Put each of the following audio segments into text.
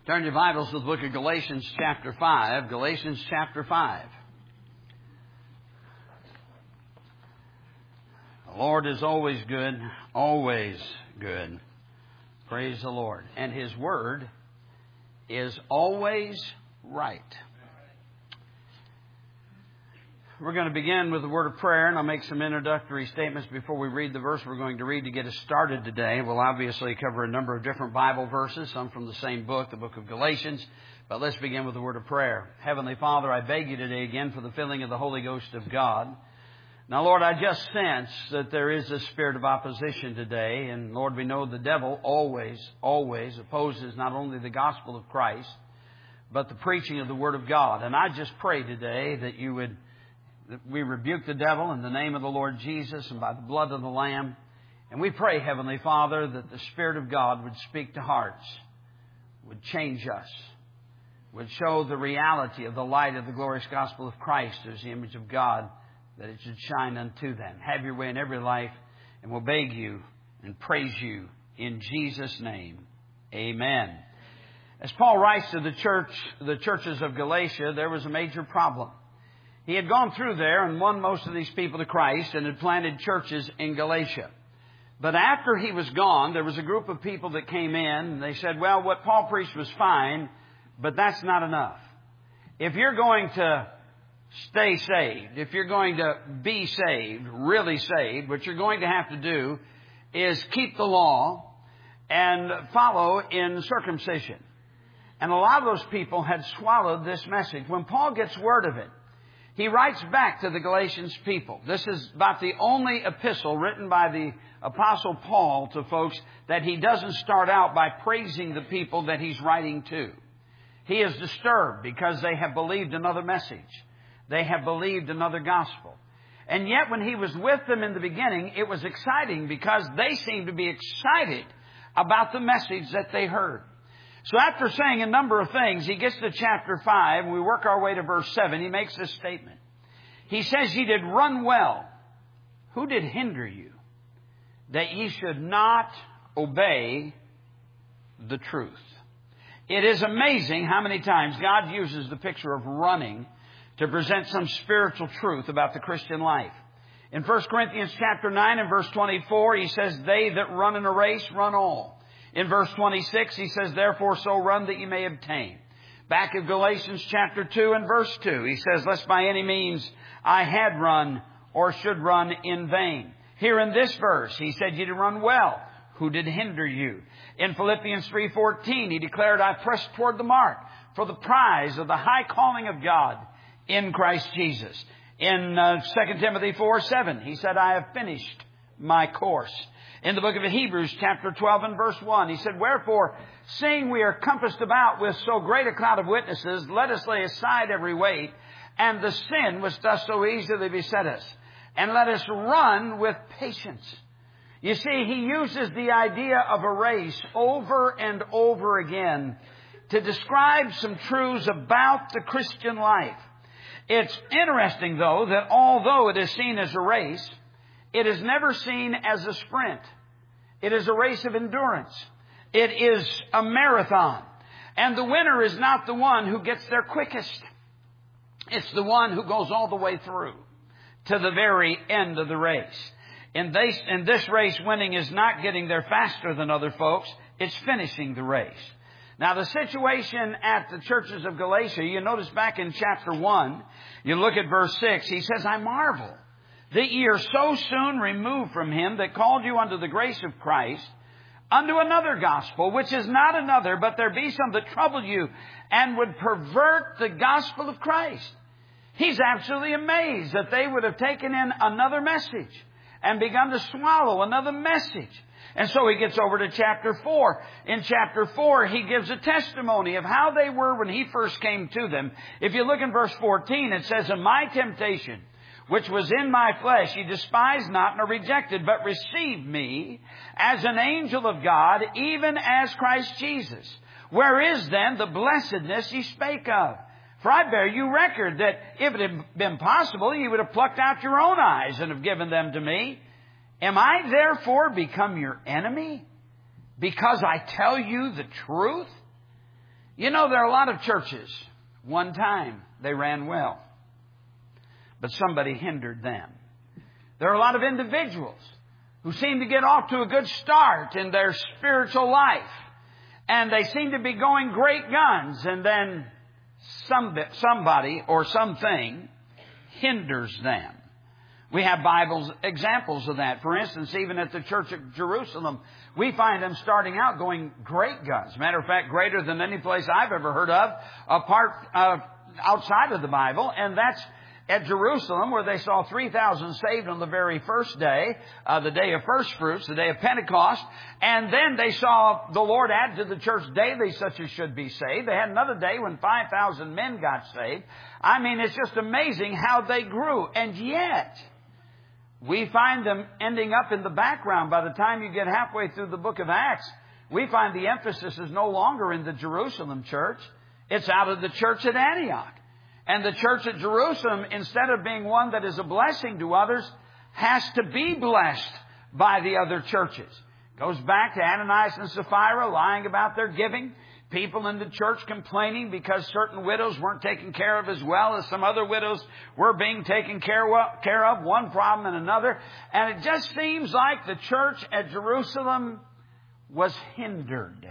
Turn your Bibles to the book of Galatians chapter 5. Galatians chapter 5. The Lord is always good, always good. Praise the Lord. And His Word is always right. We're going to begin with a word of prayer, and I'll make some introductory statements before we read the verse we're going to read to get us started today. We'll obviously cover a number of different Bible verses, some from the same book, the book of Galatians. But let's begin with a word of prayer. Heavenly Father, I beg you today again for the filling of the Holy Ghost of God. Now, Lord, I just sense that there is a spirit of opposition today. And, Lord, we know the devil always opposes not only the gospel of Christ, but the preaching of the Word of God. And I just pray today that we rebuke the devil in the name of the Lord Jesus and by the blood of the Lamb. And we pray, Heavenly Father, that the Spirit of God would speak to hearts, would change us, would show the reality of the light of the glorious gospel of Christ as the image of God, that it should shine unto them. Have your way in every life, and we'll beg you and praise you in Jesus' name. Amen. As Paul writes to the churches of Galatia, there was a major problem. He had gone through there and won most of these people to Christ and had planted churches in Galatia. But after he was gone, there was a group of people that came in and they said, well, what Paul preached was fine, but that's not enough. If you're going to stay saved, if you're going to be saved, really saved, what you're going to have to do is keep the law and follow in circumcision. And a lot of those people had swallowed this message. When Paul gets word of it, he writes back to the Galatians people. This is about the only epistle written by the Apostle Paul to folks that he doesn't start out by praising the people that he's writing to. He is disturbed because they have believed another message. They have believed another gospel. And yet when he was with them in the beginning, it was exciting because they seemed to be excited about the message that they heard. So after saying a number of things, he gets to chapter 5. We work our way to verse 7. He makes this statement. He says, ye did run well. Who did hinder you that ye should not obey the truth? It is amazing how many times God uses the picture of running to present some spiritual truth about the Christian life. In 1 Corinthians chapter 9 and verse 24, he says, they that run in a race run all. In verse 26, he says, therefore so run that you may obtain. Back in Galatians chapter 2 and verse 2, he says, lest by any means I had run or should run in vain. Here in this verse, he said, you did run well. Who did hinder you? In Philippians 3:14, he declared, I pressed toward the mark for the prize of the high calling of God in Christ Jesus. In 2 Timothy 4:7, he said, I have finished my course. In the book of Hebrews, chapter 12 and verse 1, he said, wherefore, seeing we are compassed about with so great a cloud of witnesses, let us lay aside every weight and the sin which doth so easily beset us, and let us run with patience. You see, he uses the idea of a race over and over again to describe some truths about the Christian life. It's interesting, though, that although it is seen as a race, it is never seen as a sprint. It is a race of endurance. It is a marathon. And the winner is not the one who gets there quickest. It's the one who goes all the way through to the very end of the race. In this race, winning is not getting there faster than other folks. It's finishing the race. Now, the situation at the churches of Galatia, you notice back in chapter 1, you look at verse 6, he says, I marvel that ye are so soon removed from him that called you unto the grace of Christ, unto another gospel, which is not another, but there be some that trouble you and would pervert the gospel of Christ. He's absolutely amazed that they would have taken in another message and begun to swallow another message. And so he gets over to chapter 4. In chapter 4, he gives a testimony of how they were when he first came to them. If you look in verse 14, it says, in my temptation, which was in my flesh, ye despised not nor rejected, but received me as an angel of God, even as Christ Jesus. Where is then the blessedness ye spake of? For I bear you record that if it had been possible, ye would have plucked out your own eyes and have given them to me. Am I therefore become your enemy because I tell you the truth? You know, there are a lot of churches, one time they ran well, but somebody hindered them. There are a lot of individuals who seem to get off to a good start in their spiritual life, and they seem to be going great guns, and then somebody or something hinders them. We have examples of that. For instance, even at the Church at Jerusalem, we find them starting out going great guns. Matter of fact, greater than any place I've ever heard of outside of the Bible. And that's at Jerusalem, where they saw 3,000 saved on the very first day, the day of first fruits, the day of Pentecost. And then they saw the Lord add to the church daily such as should be saved. They had another day when 5,000 men got saved. I mean, it's just amazing how they grew. And yet, we find them ending up in the background. By the time you get halfway through the book of Acts, we find the emphasis is no longer in the Jerusalem church. It's out of the church at Antioch. And the church at Jerusalem, instead of being one that is a blessing to others, has to be blessed by the other churches. Goes back to Ananias and Sapphira lying about their giving. People in the church complaining because certain widows weren't taken care of as well as some other widows were being taken care of. One problem and another. And it just seems like the church at Jerusalem was hindered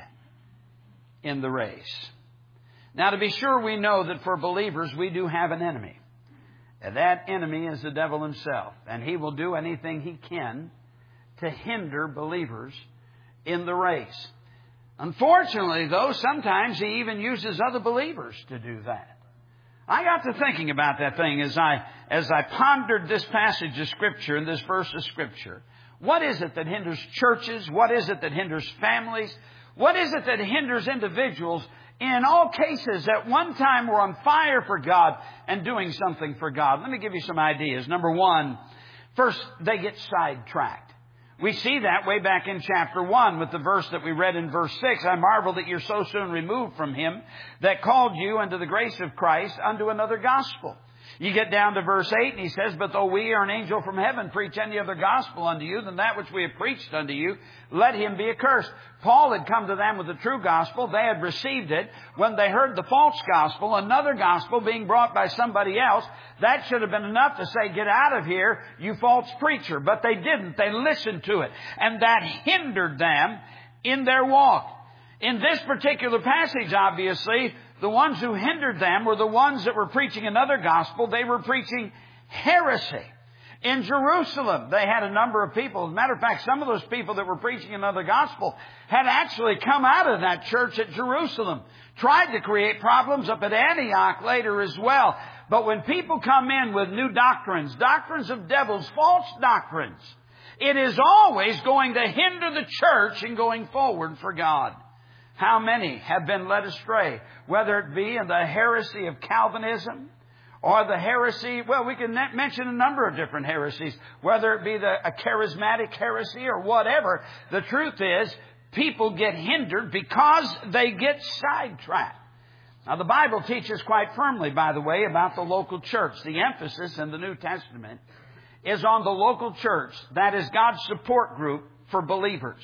in the race. Now, to be sure, we know that for believers, we do have an enemy. And that enemy is the devil himself. And he will do anything he can to hinder believers in the race. Unfortunately, though, sometimes he even uses other believers to do that. I got to thinking about that thing as I pondered this passage of Scripture and this verse of Scripture. What is it that hinders churches? What is it that hinders families? What is it that hinders individuals in all cases at one time were on fire for God and doing something for God? Let me give you some ideas. Number one, first, they get sidetracked. We see that way back in chapter 1 with the verse that we read in verse 6. I marvel that you're so soon removed from him that called you unto the grace of Christ unto another gospel. You get down to verse 8 and he says, but though we or an angel from heaven preach any other gospel unto you than that which we have preached unto you, let him be accursed. Paul had come to them with the true gospel. They had received it. When they heard the false gospel, another gospel being brought by somebody else, that should have been enough to say, get out of here, you false preacher. But they didn't. They listened to it. And that hindered them in their walk. In this particular passage, obviously, the ones who hindered them were the ones that were preaching another gospel. They were preaching heresy. In Jerusalem, they had a number of people. As a matter of fact, some of those people that were preaching another gospel had actually come out of that church at Jerusalem. Tried to create problems up at Antioch later as well. But when people come in with new doctrines, doctrines of devils, false doctrines, it is always going to hinder the church in going forward for God. How many have been led astray, whether it be in the heresy of Calvinism or the heresy, well, we can mention a number of different heresies, whether it be a charismatic heresy or whatever. The truth is, people get hindered because they get sidetracked. Now, the Bible teaches quite firmly, by the way, about the local church. The emphasis in the New Testament is on the local church. That is God's support group for believers.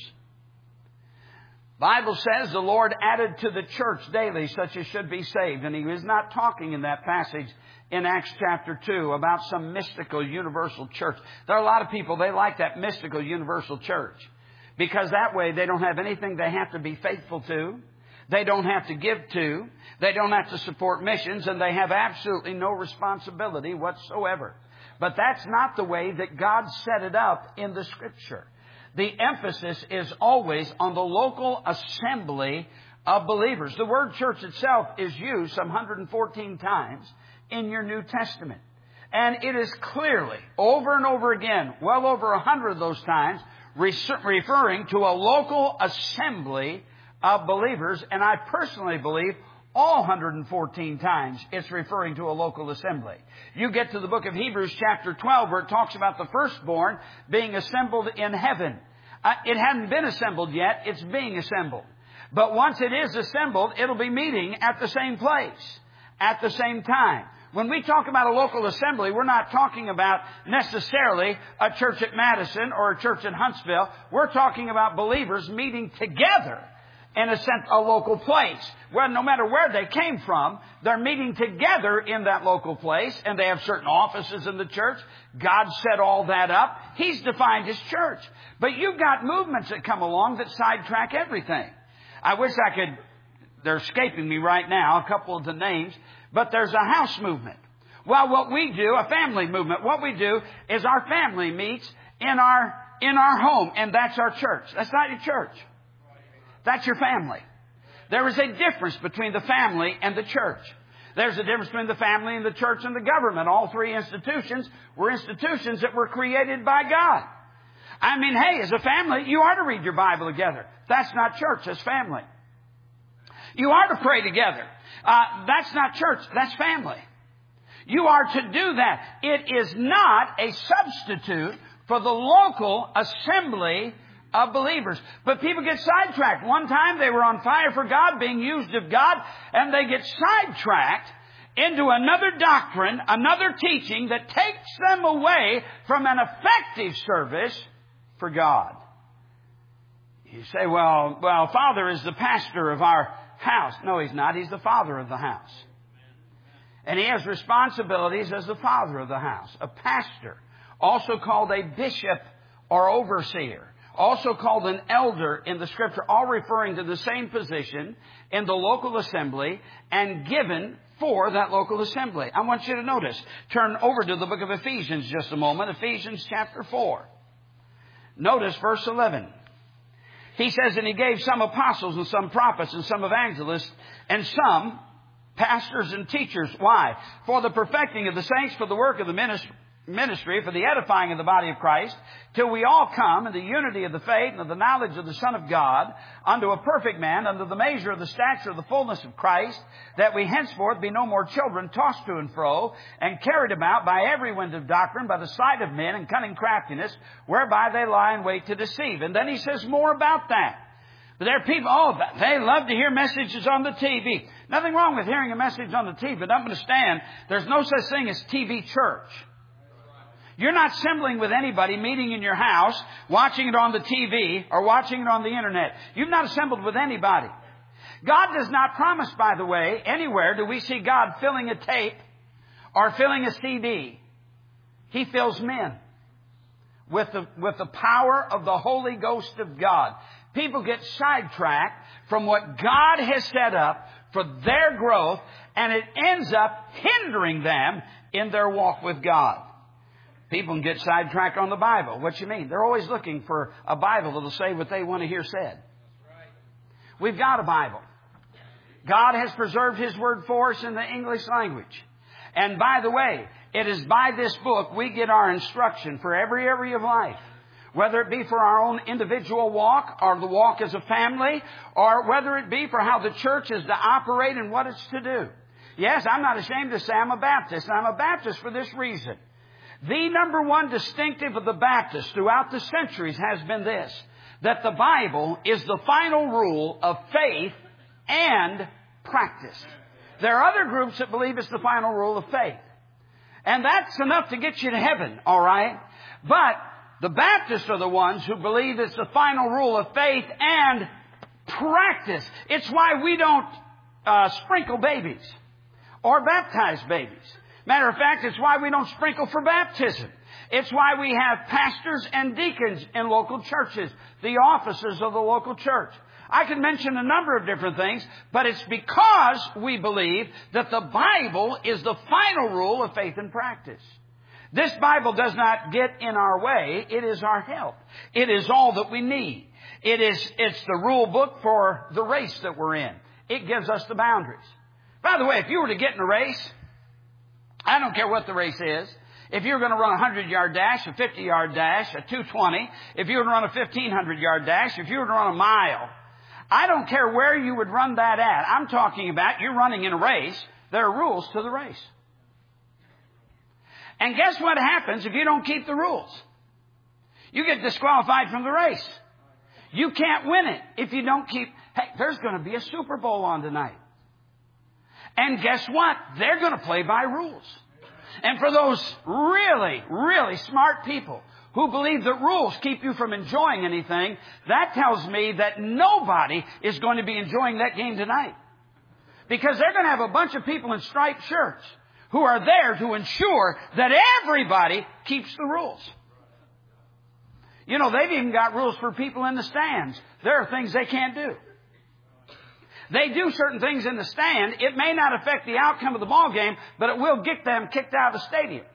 Bible says the Lord added to the church daily such as should be saved. And he was not talking in that passage in Acts chapter 2 about some mystical universal church. There are a lot of people, they like that mystical universal church. Because that way they don't have anything they have to be faithful to. They don't have to give to. They don't have to support missions. And they have absolutely no responsibility whatsoever. But that's not the way that God set it up in the Scripture. The emphasis is always on the local assembly of believers. The word church itself is used some 114 times in your New Testament. And it is clearly, over and over again, well over 100 of those times, referring to a local assembly of believers. And I personally believe all 114 times it's referring to a local assembly. You get to the book of Hebrews chapter 12 where it talks about the firstborn being assembled in heaven. It hadn't been assembled yet. It's being assembled. But once it is assembled, it'll be meeting at the same place, at the same time. When we talk about a local assembly, we're not talking about necessarily a church at Madison or a church at Huntsville. We're talking about believers meeting together in a sense, a local place. Well, no matter where they came from, they're meeting together in that local place, and they have certain offices in the church. God set all that up. He's defined His church. But you've got movements that come along that sidetrack everything. I wish I could, they're escaping me right now, a couple of the names, but there's a house movement. Well, what we do, a family movement, what we do is our family meets in our home, and that's our church. That's not your church. That's your family. There is a difference between the family and the church. There's a difference between the family and the church and the government. All three institutions were institutions that were created by God. I mean, hey, as a family, you are to read your Bible together. That's not church, that's family. You are to pray together. That's not church, that's family. You are to do that. It is not a substitute for the local assembly of believers. But people get sidetracked. One time they were on fire for God, being used of God, and they get sidetracked into another doctrine, another teaching that takes them away from an effective service for God. You say, well, Father is the pastor of our house. No, he's not. He's the father of the house. And he has responsibilities as the father of the house. A pastor, also called a bishop or overseer, also called an elder in the Scripture, all referring to the same position in the local assembly and given for that local assembly. I want you to notice. Turn over to the book of Ephesians just a moment. Ephesians chapter 4. Notice verse 11. He says, and He gave some apostles and some prophets and some evangelists and some pastors and teachers. Why? For the perfecting of the saints, for the work of the ministry, for the edifying of the body of Christ, till we all come in the unity of the faith and of the knowledge of the Son of God, unto a perfect man, unto the measure of the stature of the fullness of Christ, that we henceforth be no more children, tossed to and fro, and carried about by every wind of doctrine, by the sleight of men and cunning craftiness, whereby they lie in wait to deceive. And then he says more about that. But there are people, they love to hear messages on the TV. Nothing wrong with hearing a message on the TV, but understand there's no such thing as TV church. You're not assembling with anybody, meeting in your house, watching it on the TV, or watching it on the internet. You've not assembled with anybody. God does not promise, by the way, anywhere do we see God filling a tape or filling a CD. He fills men with the power of the Holy Ghost of God. People get sidetracked from what God has set up for their growth, and it ends up hindering them in their walk with God. People can get sidetracked on the Bible. What you mean? They're always looking for a Bible that will say what they want to hear said. We've got a Bible. God has preserved His Word for us in the English language. And by the way, it is by this book we get our instruction for every area of life. Whether it be for our own individual walk or the walk as a family, or whether it be for how the church is to operate and what it's to do. Yes, I'm not ashamed to say I'm a Baptist. And I'm a Baptist for this reason. The number one distinctive of the Baptists throughout the centuries has been this, that the Bible is the final rule of faith and practice. There are other groups that believe it's the final rule of faith. And that's enough to get you to heaven, all right? But the Baptists are the ones who believe it's the final rule of faith and practice. It's why we don't sprinkle babies or baptize babies. Matter of fact, it's why we don't sprinkle for baptism. It's why we have pastors and deacons in local churches, the offices of the local church. I can mention a number of different things, but it's because we believe that the Bible is the final rule of faith and practice. This Bible does not get in our way. It is our help. It is all that we need. It's the rule book for the race that we're in. It gives us the boundaries. By the way, if you were to get in a race, I don't care what the race is. If you're going to run a 100-yard dash, a 50-yard dash, a 220, if you were to run a 1,500-yard dash, if you were to run a mile, I don't care where you would run that at. I'm talking about you're running in a race. There are rules to the race. And guess what happens if you don't keep the rules? You get disqualified from the race. You can't win it if you don't keep... Hey, there's going to be a Super Bowl on tonight. And guess what? They're going to play by rules. And for those really, really smart people who believe that rules keep you from enjoying anything, that tells me that nobody is going to be enjoying that game tonight. Because they're going to have a bunch of people in striped shirts who are there to ensure that everybody keeps the rules. You know, they've even got rules for people in the stands. There are things they can't do. They do certain things in the stand. It may not affect the outcome of the ball game, but it will get them kicked out of the stadium.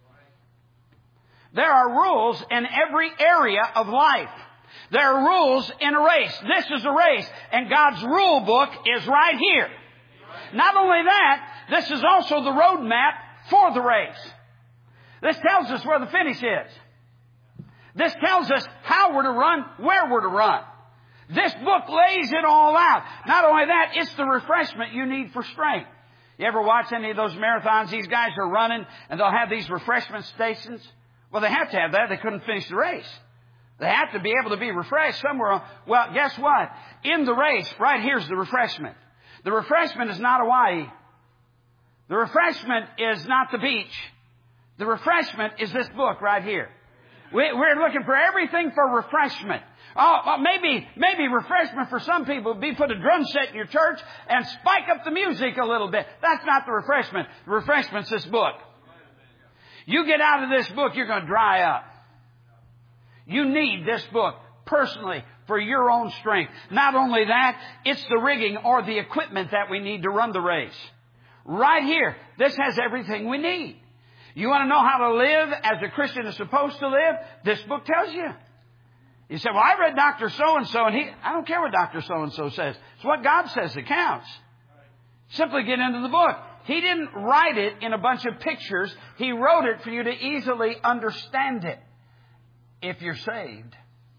There are rules in every area of life. There are rules in a race. This is a race, and God's rule book is right here. Not only that, this is also the road map for the race. This tells us where the finish is. This tells us how we're to run, where we're to run. This book lays it all out. Not only that, it's the refreshment you need for strength. You ever watch any of those marathons? These guys are running and they'll have these refreshment stations. Well, they have to have that. They couldn't finish the race. They have to be able to be refreshed somewhere. Well, guess what? In the race, right here's the refreshment. The refreshment is not Hawaii. The refreshment is not the beach. The refreshment is this book right here. We're looking for everything for refreshment. Oh, maybe refreshment for some people would be put a drum set in your church and spike up the music a little bit. That's not the refreshment. The refreshment's this book. You get out of this book, you're going to dry up. You need this book personally for your own strength. Not only that, it's the rigging or the equipment that we need to run the race. Right here, this has everything we need. You want to know how to live as a Christian is supposed to live? This book tells you. You say, well, I read Dr. So-and-so, and I don't care what Dr. So-and-so says. It's what God says that counts. Simply get into the book. He didn't write it in a bunch of pictures. He wrote it for you to easily understand it if you're saved.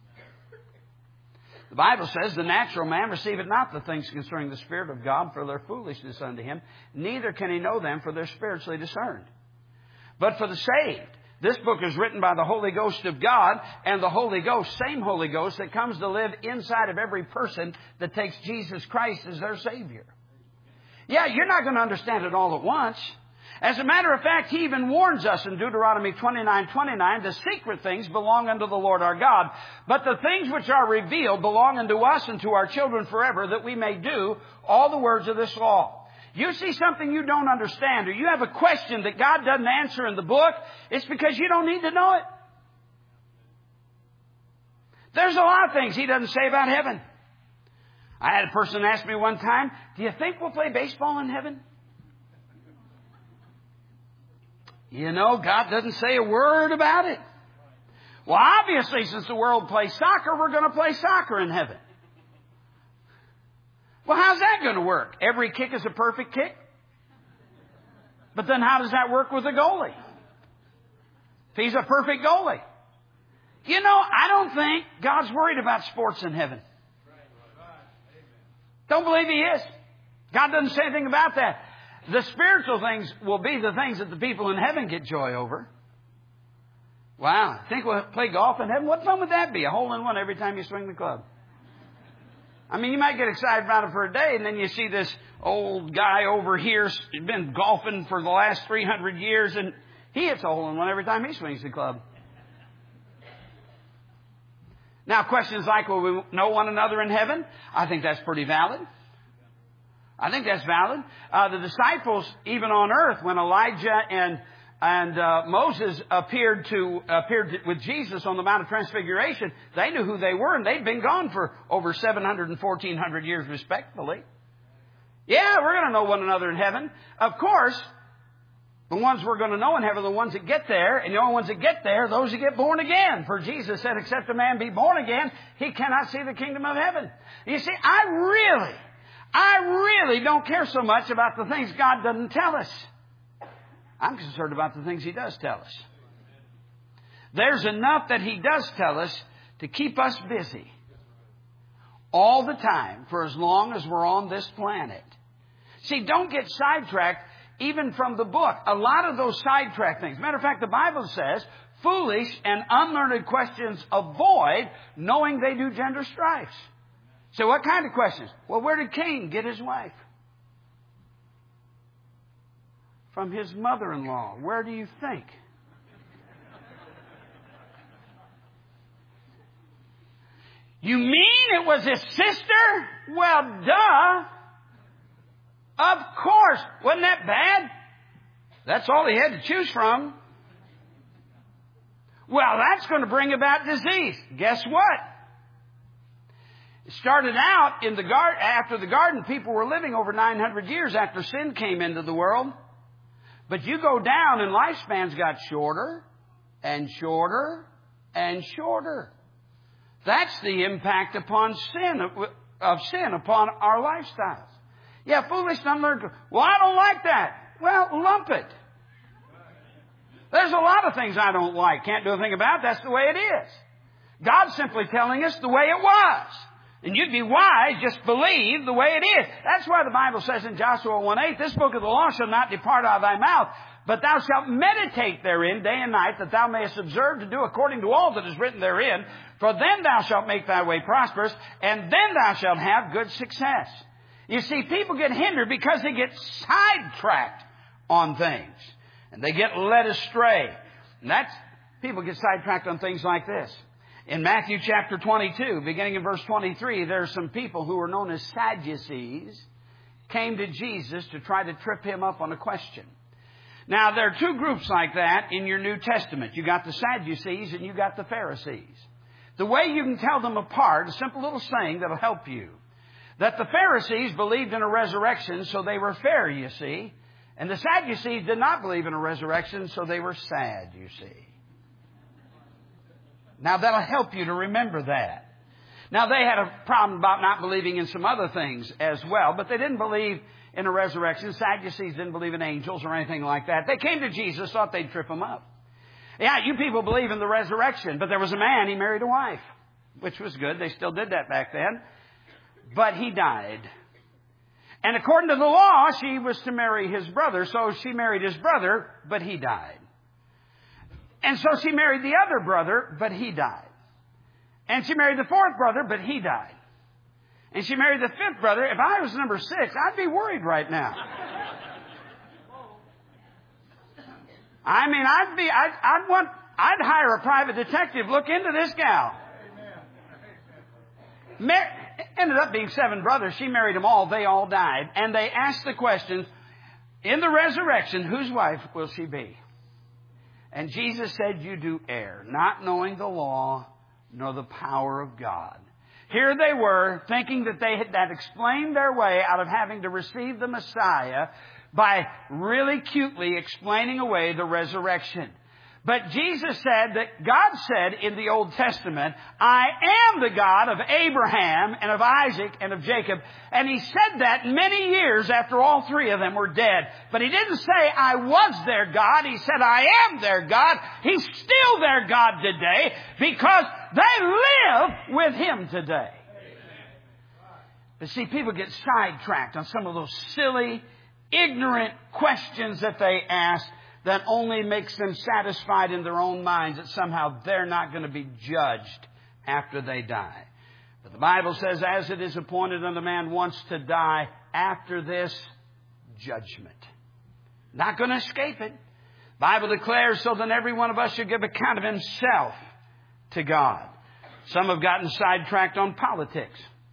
The Bible says, the natural man receiveth not the things concerning the Spirit of God, for their foolishness unto him. Neither can he know them, for they're spiritually discerned. But for the saved, this book is written by the Holy Ghost of God, and the Holy Ghost, same Holy Ghost that comes to live inside of every person that takes Jesus Christ as their Savior. Yeah, you're not going to understand it all at once. As a matter of fact, He even warns us in Deuteronomy 29:29, the secret things belong unto the Lord our God, but the things which are revealed belong unto us and to our children forever, that we may do all the words of this law. You see something you don't understand, or you have a question that God doesn't answer in the book, it's because you don't need to know it. There's a lot of things He doesn't say about heaven. I had a person ask me one time, do you think we'll play baseball in heaven? You know, God doesn't say a word about it. Well, obviously, since the world plays soccer, we're going to play soccer in heaven. Well, how's that going to work? Every kick is a perfect kick? But then how does that work with a goalie? If he's a perfect goalie. You know, I don't think God's worried about sports in heaven. Don't believe He is. God doesn't say anything about that. The spiritual things will be the things that the people in heaven get joy over. Wow. Think we'll play golf in heaven? What fun would that be? A hole-in-one every time you swing the club. I mean, you might get excited about it for a day, and then you see this old guy over here, been golfing for the last 300 years, and he hits a hole-in-one every time he swings the club. Now, questions like, will we know one another in heaven? I think that's pretty valid. I think that's valid. The disciples, even on earth, when Elijah and Moses appeared with Jesus on the Mount of Transfiguration, they knew who they were, and they'd been gone for over 700 and 1,400 years, respectively. Yeah, we're going to know one another in heaven. Of course, the ones we're going to know in heaven are the ones that get there, and the only ones that get there are those that get born again. For Jesus said, except a man be born again, he cannot see the kingdom of heaven. You see, I really don't care so much about the things God doesn't tell us. I'm concerned about the things He does tell us. There's enough that He does tell us to keep us busy all the time for as long as we're on this planet. See, don't get sidetracked even from the book. A lot of those sidetrack things. Matter of fact, the Bible says, foolish and unlearned questions avoid, knowing they do gender strifes. So what kind of questions? Well, where did Cain get his wife? From his mother-in-law. Where do you think? You mean it was his sister? Well, duh. Of course. Wasn't that bad? That's all he had to choose from. Well, that's going to bring about disease. Guess what? It started out in the garden. After the garden, people were living over 900 years after sin came into the world. But you go down and lifespans got shorter and shorter and shorter. That's the impact upon sin, of sin upon our lifestyles. Yeah, foolish and unlearned. Well, I don't like that. Well, lump it. There's a lot of things I don't like. Can't do a thing about it. That's the way it is. God's simply telling us the way it was. And you'd be wise, just believe the way it is. That's why the Bible says in Joshua 1:8, this book of the law shall not depart out of thy mouth, but thou shalt meditate therein day and night, that thou mayest observe to do according to all that is written therein. For then thou shalt make thy way prosperous, and then thou shalt have good success. You see, people get hindered because they get sidetracked on things. And they get led astray. And people get sidetracked on things like this. In Matthew chapter 22, beginning in verse 23, there are some people who are known as Sadducees came to Jesus to try to trip him up on a question. Now, there are two groups like that in your New Testament. You got the Sadducees and you got the Pharisees. The way you can tell them apart, a simple little saying that'll help you. That the Pharisees believed in a resurrection, so they were fair, you see. And the Sadducees did not believe in a resurrection, so they were sad, you see. Now, that'll help you to remember that. Now, they had a problem about not believing in some other things as well, but they didn't believe in a resurrection. Sadducees didn't believe in angels or anything like that. They came to Jesus, thought they'd trip him up. Yeah, you people believe in the resurrection, but there was a man, he married a wife, which was good. They still did that back then. But he died. And according to the law, she was to marry his brother, so she married his brother, but he died. And so she married the other brother, but he died. And she married the fourth brother, but he died. And she married the fifth brother. If I was number 6, I'd be worried right now. I mean, I'd hire a private detective, look into this gal. Ended up being 7 brothers. She married them all. They all died. And they asked the question, in the resurrection, whose wife will she be? And Jesus said, you do err, not knowing the law nor the power of God. Here they were, thinking that they had explained their way out of having to receive the Messiah by really cutely explaining away the resurrection. But Jesus said that God said in the Old Testament, I am the God of Abraham and of Isaac and of Jacob. And He said that many years after all 3 of them were dead. But He didn't say, I was their God. He said, I am their God. He's still their God today because they live with Him today. But see, people get sidetracked on some of those silly, ignorant questions that they ask that only makes them satisfied in their own minds that somehow they're not going to be judged after they die. But the Bible says, as it is appointed unto man once to die, after this, judgment. Not going to escape it. The Bible declares, so then every one of us should give account of himself to God. Some have gotten sidetracked on politics.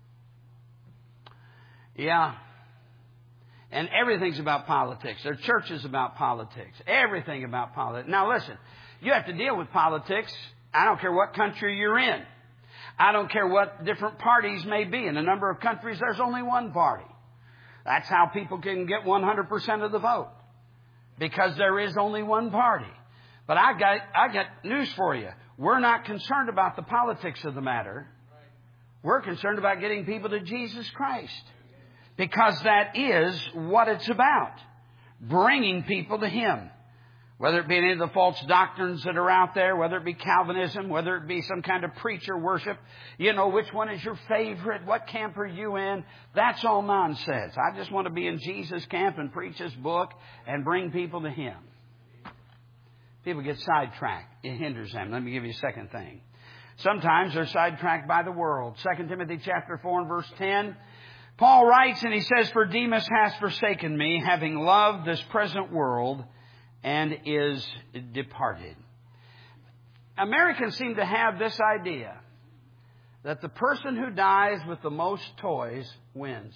Yeah. And everything's about politics. Their church is about politics. Everything about politics. Now listen, you have to deal with politics. I don't care what country you're in. I don't care what different parties may be. In a number of countries, there's only one party. That's how people can get 100% of the vote. Because there is only one party. But I got news for you. We're not concerned about the politics of the matter. We're concerned about getting people to Jesus Christ. Because that is what it's about. Bringing people to Him. Whether it be any of the false doctrines that are out there, whether it be Calvinism, whether it be some kind of preacher worship. You know, which one is your favorite? What camp are you in? That's all nonsense. I just want to be in Jesus' camp and preach His book and bring people to Him. People get sidetracked. It hinders them. Let me give you a second thing. Sometimes they're sidetracked by the world. 2 Timothy chapter 4 and verse 10. Paul writes and he says, for Demas has forsaken me, having loved this present world, and is departed. Americans seem to have this idea that the person who dies with the most toys wins.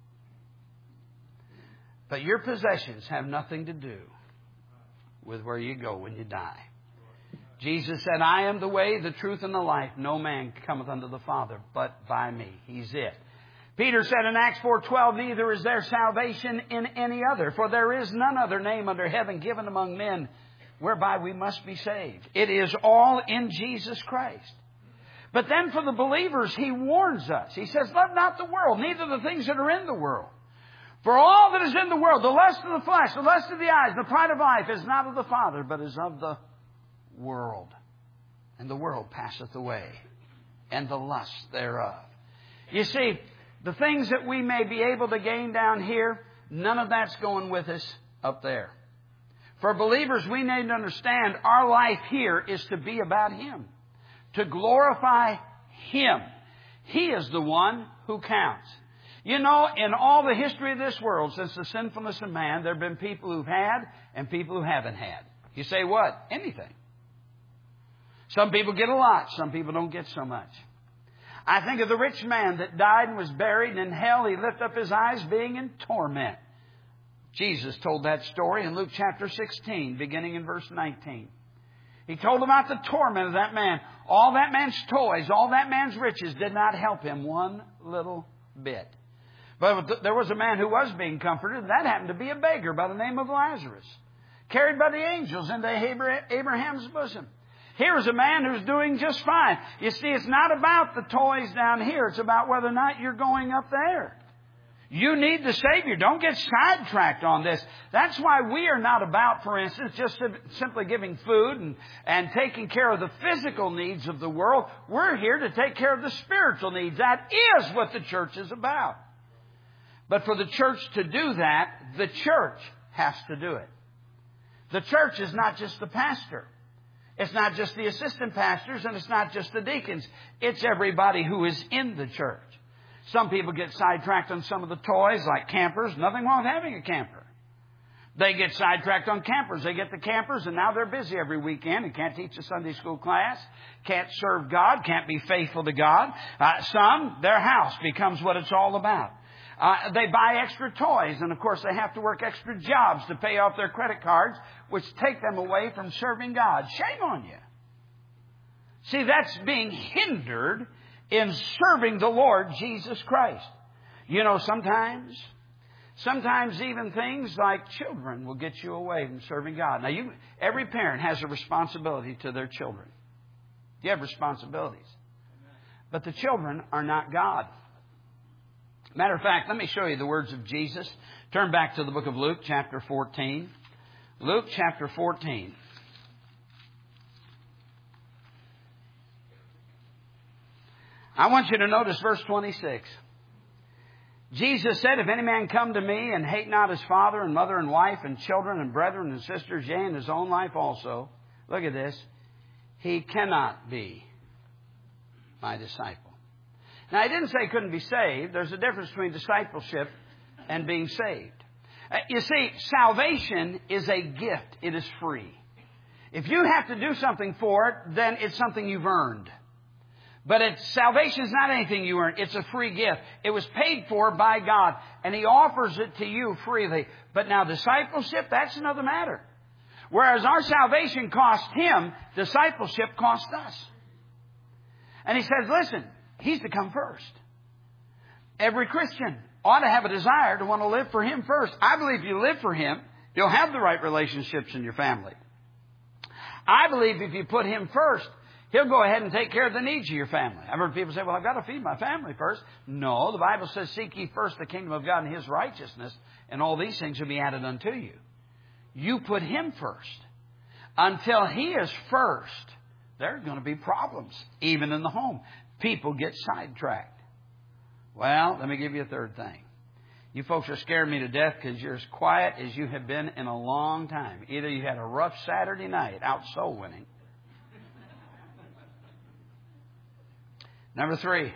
But your possessions have nothing to do with where you go when you die. Jesus said, I am the way, the truth, and the life. No man cometh unto the Father but by me. He's it. Peter said in Acts 4:12, neither is there salvation in any other, for there is none other name under heaven given among men whereby we must be saved. It is all in Jesus Christ. But then for the believers, He warns us. He says, love not the world, neither the things that are in the world. For all that is in the world, the lust of the flesh, the lust of the eyes, the pride of life, is not of the Father, but is of the world. And the world passeth away, and the lust thereof. You see, the things that we may be able to gain down here, none of that's going with us up there. For believers, we need to understand our life here is to be about Him, to glorify Him. He is the one who counts. You know, in all the history of this world, since the sinfulness of man, there have been people who've had and people who haven't had. You say what? Anything. Some people get a lot. Some people don't get so much. I think of the rich man that died and was buried, and in hell he lifted up his eyes being in torment. Jesus told that story in Luke chapter 16, beginning in verse 19. He told about the torment of that man. All that man's toys, all that man's riches did not help him one little bit. But there was a man who was being comforted, and that happened to be a beggar by the name of Lazarus, carried by the angels into Abraham's bosom. Here's a man who's doing just fine. You see, it's not about the toys down here. It's about whether or not you're going up there. You need the Savior. Don't get sidetracked on this. That's why we are not about, for instance, just simply giving food and taking care of the physical needs of the world. We're here to take care of the spiritual needs. That is what the church is about. But for the church to do that, the church has to do it. The church is not just the pastor. It's not just the assistant pastors, and it's not just the deacons. It's everybody who is in the church. Some people get sidetracked on some of the toys, like campers. Nothing wrong with having a camper. They get sidetracked on campers. They get the campers, and now they're busy every weekend and can't teach a Sunday school class, can't serve God, can't be faithful to God. Some, their house becomes what it's all about. They buy extra toys, and of course they have to work extra jobs to pay off their credit cards, which take them away from serving God. Shame on you. See, that's being hindered in serving the Lord Jesus Christ. You know, sometimes even things like children will get you away from serving God. Now, every parent has a responsibility to their children. You have responsibilities. But the children are not God. Matter of fact, let me show you the words of Jesus. Turn back to the book of Luke, chapter 14. Luke, chapter 14. I want you to notice verse 26. Jesus said, if any man come to me and hate not his father and mother and wife and children and brethren and sisters, yea, and his own life also, look at this, he cannot be my disciple. Now, I didn't say he couldn't be saved. There's a difference between discipleship and being saved. You see, salvation is a gift. It is free. If you have to do something for it, then it's something you've earned. But salvation is not anything you earn. It's a free gift. It was paid for by God, and He offers it to you freely. But now discipleship, that's another matter. Whereas our salvation cost Him, discipleship cost us. And He says, listen, He's to come first. Every Christian ought to have a desire to want to live for Him first. I believe if you live for Him, you'll have the right relationships in your family. I believe if you put Him first, He'll go ahead and take care of the needs of your family. I've heard people say, well, I've got to feed my family first. No, the Bible says, seek ye first the kingdom of God and His righteousness, and all these things will be added unto you. You put Him first. Until He is first, there are going to be problems, even in the home. People get sidetracked. Well, let me give you a third thing. You folks are scaring me to death because you're as quiet as you have been in a long time. Either you had a rough Saturday night out soul winning. Number 3.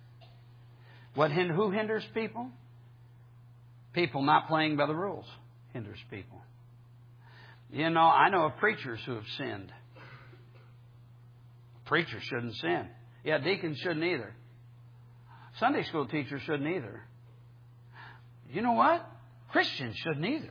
Who hinders people? People not playing by the rules hinders people. You know, I know of preachers who have sinned. Preachers shouldn't sin. Yeah, deacons shouldn't either. Sunday school teachers shouldn't either. You know what? Christians shouldn't either.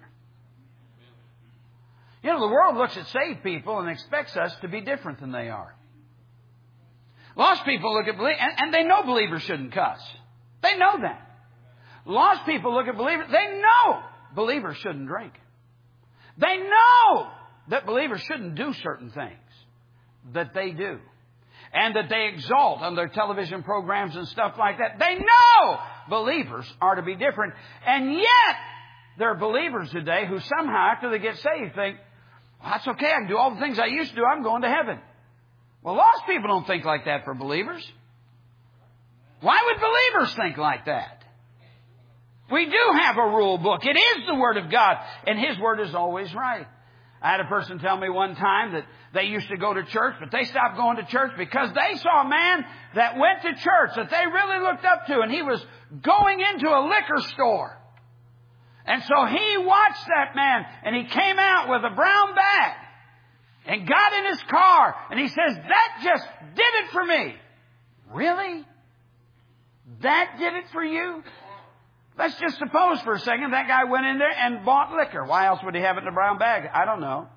You know, the world looks at saved people and expects us to be different than they are. Lost people look at believers, and they know believers shouldn't cuss. They know that. Lost people look at believers, they know believers shouldn't drink. They know that believers shouldn't do certain things that they do. And that they exalt on their television programs and stuff like that. They know believers are to be different. And yet, there are believers today who somehow, after they get saved, think, well, that's okay, I can do all the things I used to do, I'm going to heaven. Well, lost people don't think like that for believers. Why would believers think like that? We do have a rule book. It is the Word of God, and His Word is always right. I had a person tell me one time that they used to go to church, but they stopped going to church because they saw a man that went to church that they really looked up to, and he was going into a liquor store. And so he watched that man, and he came out with a brown bag and got in his car, and he says, that just did it for me. Really? That did it for you? Let's just suppose for a second that guy went in there and bought liquor. Why else would he have it in a brown bag? I don't know.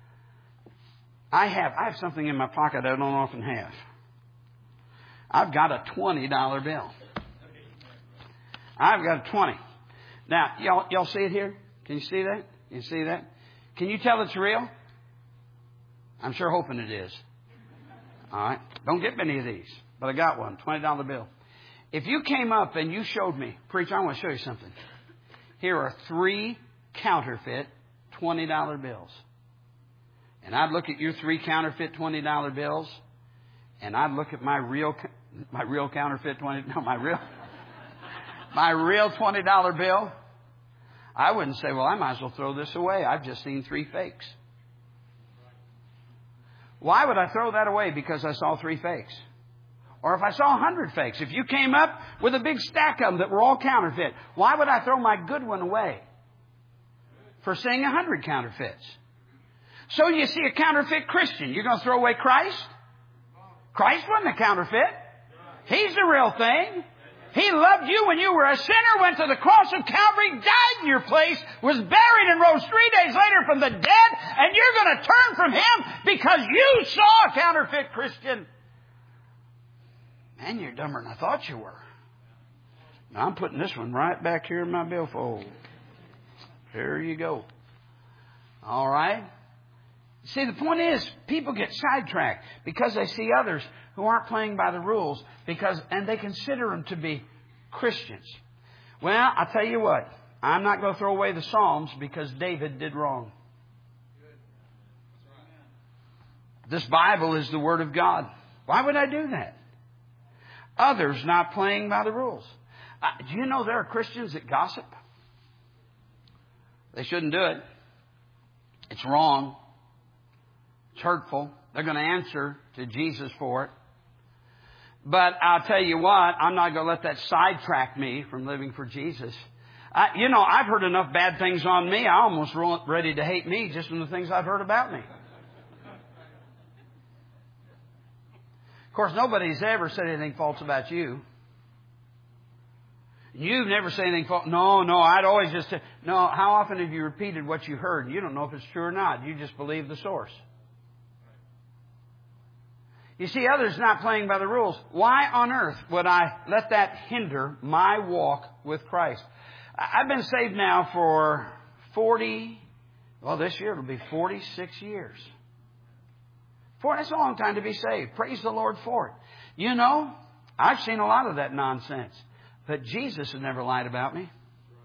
I have something in my pocket I don't often have. I've got a $20 bill. I've got a 20. Now, y'all see it here? Can you see that? You see that? Can you tell it's real? I'm sure hoping it is. All right. Don't get many of these, but I got one, $20 bill. If you came up and you showed me, preacher, I want to show you something. Here are 3 counterfeit $20 bills. And I'd look at your 3 counterfeit $20 bills, and I'd look at my real counterfeit my real $20 bill. I wouldn't say, well, I might as well throw this away. I've just seen 3 fakes. Why would I throw that away? Because I saw 3 fakes. Or if I saw 100 fakes. If you came up with a big stack of them that were all counterfeit, why would I throw my good one away for seeing 100 counterfeits? So you see a counterfeit Christian, you're going to throw away Christ? Christ wasn't a counterfeit. He's the real thing. He loved you when you were a sinner, went to the cross of Calvary, died in your place, was buried and rose 3 days later from the dead, and you're going to turn from Him because you saw a counterfeit Christian. Man, you're dumber than I thought you were. Now, I'm putting this one right back here in my billfold. There you go. All right. See, the point is, people get sidetracked because they see others who aren't playing by the rules and they consider them to be Christians. Well, I'll tell you what. I'm not going to throw away the Psalms because David did wrong. This Bible is the Word of God. Why would I do that? Others not playing by the rules. Do you know there are Christians that gossip? They shouldn't do it. It's wrong. It's hurtful. They're going to answer to Jesus for it. But I'll tell you what, I'm not going to let that sidetrack me from living for Jesus. I've heard enough bad things on me, I'm almost ready to hate me just from the things I've heard about me. Of course, nobody's ever said anything false about you. You've never said anything false. No, I'd always just say, no, how often have you repeated what you heard? You don't know if it's true or not. You just believe the source. You see, others not playing by the rules. Why on earth would I let that hinder my walk with Christ? I've been saved now for this year it'll be 46 years. That's a long time to be saved. Praise the Lord for it. You know, I've seen a lot of that nonsense. But Jesus has never lied about me.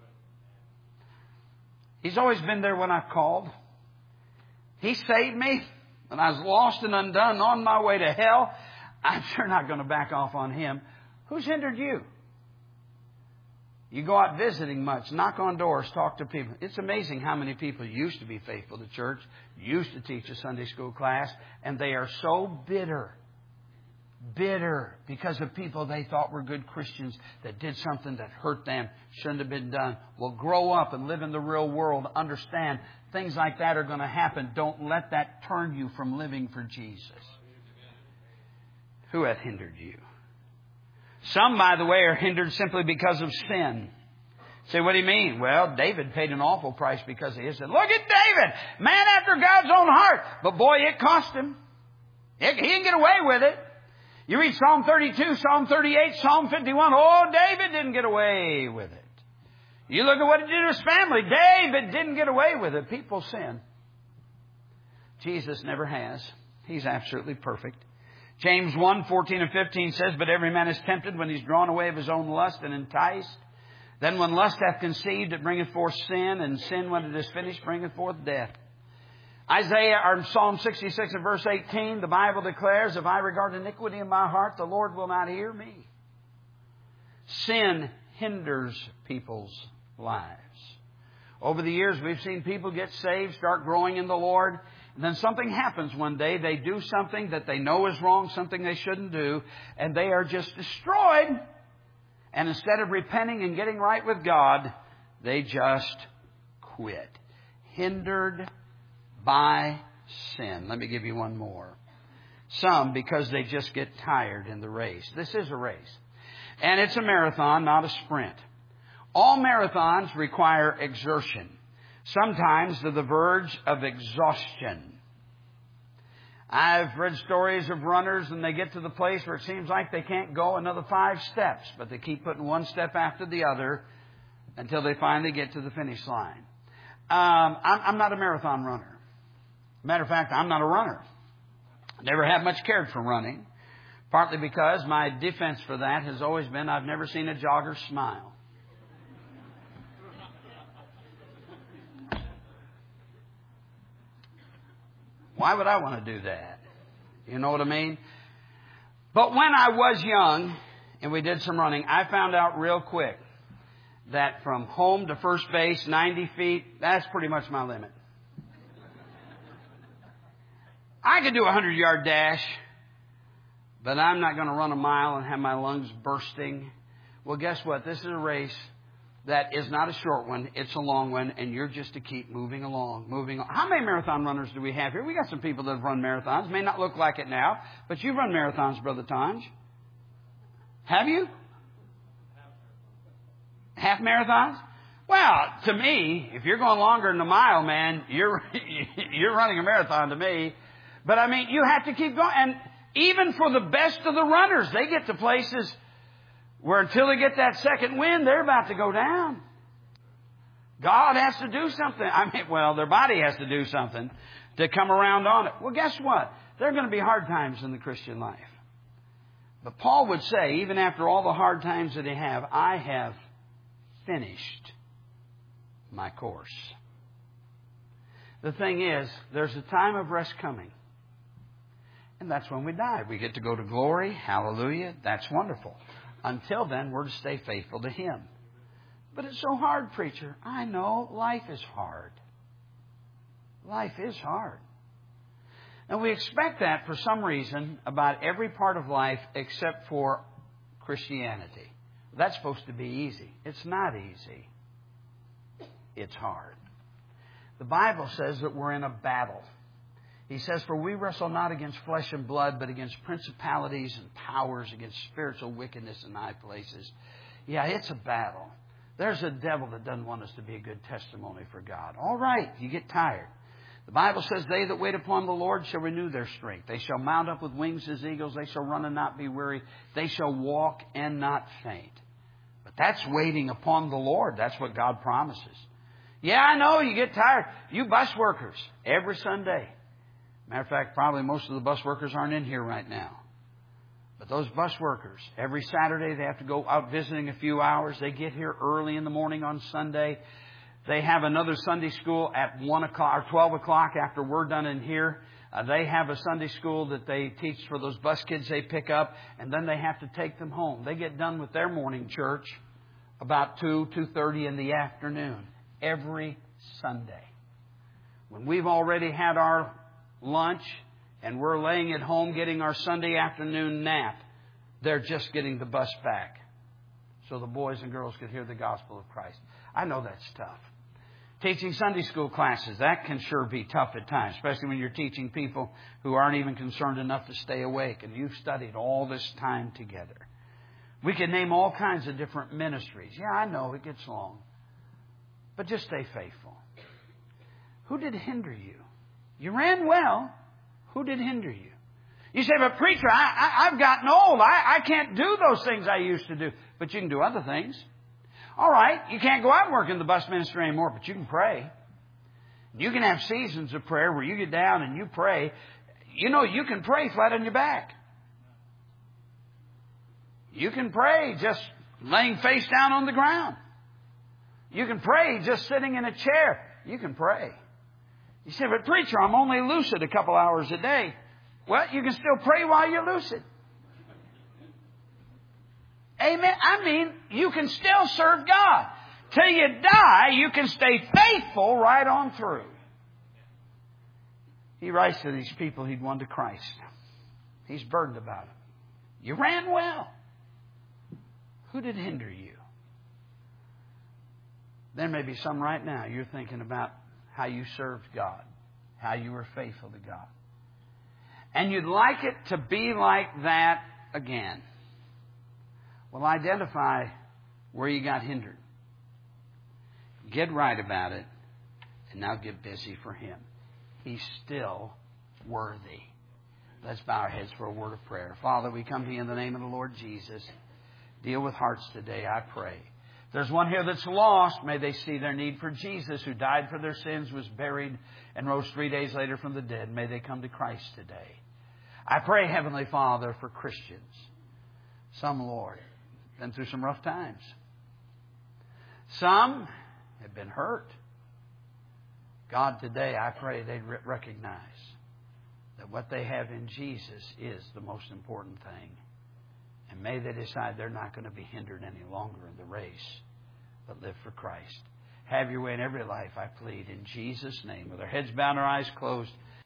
He's always been there when I've called. He saved me when I was lost and undone on my way to hell. I'm sure not going to back off on Him. Who's hindered you? You go out visiting much, knock on doors, talk to people. It's amazing how many people used to be faithful to church, used to teach a Sunday school class, and they are so bitter because of people they thought were good Christians that did something that hurt them, shouldn't have been done. Well, grow up and live in the real world. Understand things like that are going to happen. Don't let that turn you from living for Jesus. Who hath hindered you? Some, by the way, are hindered simply because of sin. Say, what do you mean? Well, David paid an awful price because of his sin. Look at David, man after God's own heart. But boy, it cost him. He didn't get away with it. You read Psalm 32, Psalm 38, Psalm 51. Oh, David didn't get away with it. You look at what he did to his family. David didn't get away with it. People sin. Jesus never has. He's absolutely perfect. James 1, 14 and 15 says, but every man is tempted when he's drawn away of his own lust and enticed. Then when lust hath conceived, it bringeth forth sin, and sin, when it is finished, bringeth forth death. Psalm 66 and verse 18, the Bible declares, if I regard iniquity in my heart, the Lord will not hear me. Sin hinders people's lives. Over the years, we've seen people get saved, start growing in the Lord, and then something happens one day. They do something that they know is wrong, something they shouldn't do, and they are just destroyed. And instead of repenting and getting right with God, they just quit. Hindered by sin. Let me give you one more. Some, because they just get tired in the race. This is a race. And it's a marathon, not a sprint. All marathons require exertion. Sometimes to the verge of exhaustion. I've read stories of runners and they get to the place where it seems like they can't go another 5 steps, but they keep putting one step after the other until they finally get to the finish line. I'm not a marathon runner. Matter of fact, I'm not a runner. Never have much cared for running, partly because my defense for that has always been I've never seen a jogger smile. Why would I want to do that? You know what I mean? But when I was young and we did some running, I found out real quick that from home to first base, 90 feet, that's pretty much my limit. I could do a 100-yard dash, but I'm not going to run a mile and have my lungs bursting. Well, guess what? This is a race that is not a short one. It's a long one, and you're just to keep moving along. How many marathon runners do we have here? We got some people that have run marathons. May not look like it now, but you've run marathons, Brother Tonge. Have you? Half marathons? Well, to me, if you're going longer than a mile, man, you're running a marathon to me. But I mean, you have to keep going. And even for the best of the runners, they get to places where until they get that second wind, they're about to go down. God has to do something. Their body has to do something to come around on it. Well, guess what? There are going to be hard times in the Christian life. But Paul would say, even after all the hard times that he have, I have finished my course. The thing is, there's a time of rest coming. And that's when we die. We get to go to glory. Hallelujah. That's wonderful. Until then, we're to stay faithful to Him. But it's so hard, preacher. I know. Life is hard. Life is hard. And we expect that for some reason about every part of life except for Christianity. That's supposed to be easy. It's not easy. It's hard. The Bible says that we're in a battle. He says, for we wrestle not against flesh and blood, but against principalities and powers, against spiritual wickedness in high places. Yeah, it's a battle. There's a devil that doesn't want us to be a good testimony for God. All right, you get tired. The Bible says, they that wait upon the Lord shall renew their strength. They shall mount up with wings as eagles. They shall run and not be weary. They shall walk and not faint. But that's waiting upon the Lord. That's what God promises. Yeah, I know you get tired. You bus workers, every Sunday. Matter of fact, probably most of the bus workers aren't in here right now. But those bus workers, every Saturday they have to go out visiting a few hours. They get here early in the morning on Sunday. They have another Sunday school at 1 o'clock or 12 o'clock after we're done in here. They have a Sunday school that they teach for those bus kids they pick up, and then they have to take them home. They get done with their morning church about 2:30 in the afternoon every Sunday. When we've already had our lunch and we're laying at home getting our Sunday afternoon nap, they're just getting the bus back so the boys and girls could hear the gospel of Christ. I know that's tough. Teaching Sunday school classes, that can sure be tough at times, especially when you're teaching people who aren't even concerned enough to stay awake and you've studied all this time together. We can name all kinds of different ministries. Yeah, I know it gets long. But just stay faithful. Who did hinder you? You ran well. Who did hinder you? You say, but preacher, I've gotten old. I can't do those things I used to do. But you can do other things. All right, you can't go out and work in the bus ministry anymore, but you can pray. You can have seasons of prayer where you get down and you pray. You know, you can pray flat on your back. You can pray just laying face down on the ground. You can pray just sitting in a chair. You can pray. You say, but preacher, I'm only lucid a couple hours a day. Well, you can still pray while you're lucid. Amen. I mean, you can still serve God. Till you die, you can stay faithful right on through. He writes to these people he'd won to Christ. He's burdened about it. You ran well. Who did hinder you? There may be some right now you're thinking about how you served God, how you were faithful to God. And you'd like it to be like that again. Well, identify where you got hindered. Get right about it, and now get busy for Him. He's still worthy. Let's bow our heads for a word of prayer. Father, we come to you in the name of the Lord Jesus. Deal with hearts today, I pray. If there's one here that's lost, may they see their need for Jesus, who died for their sins, was buried, and rose 3 days later from the dead. May they come to Christ today. I pray, Heavenly Father, for Christians. Some, Lord, been through some rough times. Some have been hurt. God, today I pray they'd recognize that what they have in Jesus is the most important thing. And may they decide they're not going to be hindered any longer in the race, but live for Christ. Have your way in every life, I plead, in Jesus' name. With our heads bowed and our eyes closed,